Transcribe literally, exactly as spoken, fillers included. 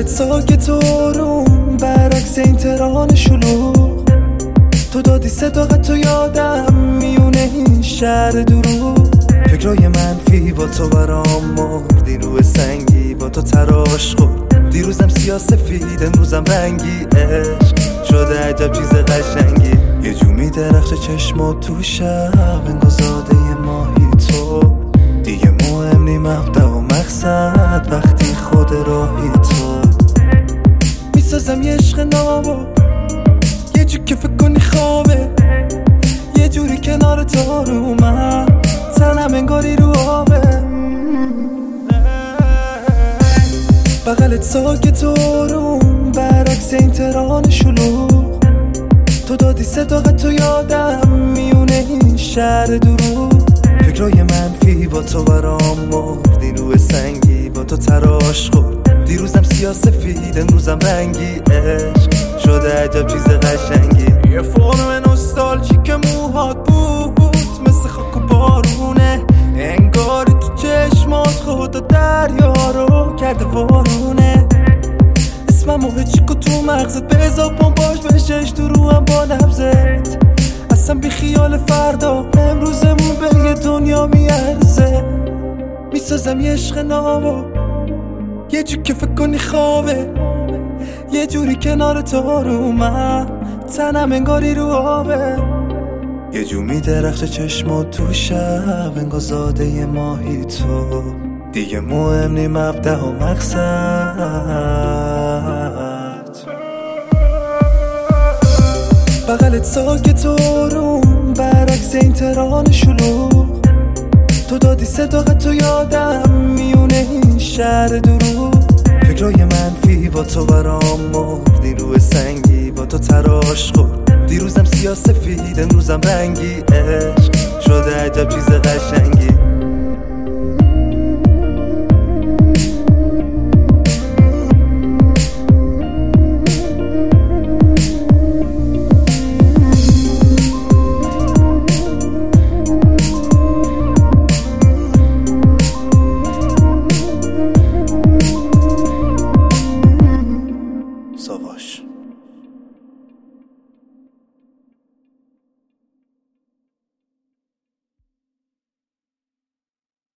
ساکت و آروم برعکس این تهران شلوغ. تو دادی صداقت تو یادم میونه این شهر دروغ. فکرای منفی با تو برام مردی روی سنگی با تو تراش خورد. دیروزم سیاه سفید امروزم رنگی عشق شده عجب چیز قشنگی. یه جو میدرخشه چشمات تو شب انگار زاده ماهی تو. دیگه مهم نی مبدأ و مقصد وقتی خود راهی تو. میسازم یه عشق نامو یه جو که فکر کنی خوابه. یه جوری کنار تو رو من تنم انگاری رو آبه. بغلت ساکت و آروم برعکس این تهران شلوغ. تو دادی صداقت تو یادم میونه این شهر دروغ. فکرای منفی با تو برام مردی روی سنگی با تو تراش خورد. دیروزم سیاه سفید امروزم رنگی عشق شده عجب چیز قشنگی. یه فرم نوستالژی که موهات بود مثل خاک و بارونه. انگاری تو چشمات خدا دریا رو کرده وارونه. اسمم و هچیکو تو مغزت بذار پنباش بشش تو روحم با نبزت. اصلا بی خیال فردا امروزمون به یه دنیا میارزه. میسازم یه عشق نامو یه جو که فکر کنی خوابه. یه جوری کنار تو رو من تنم انگاری رو آبه. یه جو میدرخشه چشمات تو شب انگار زاده ماهی تو. دیگه مهم نی مبدأ و مقصد. بغلت ساکت و آروم برعکس این تهران شلوغ. تو دادی صداقت تو یادم میونه این شهر دروغ. فکرای منفی با تو برام مردی روی سنگی با تو تراش خورد. دیروزم سیاه سفید امروزم رنگی عشق شده عجب چیز قشنگی.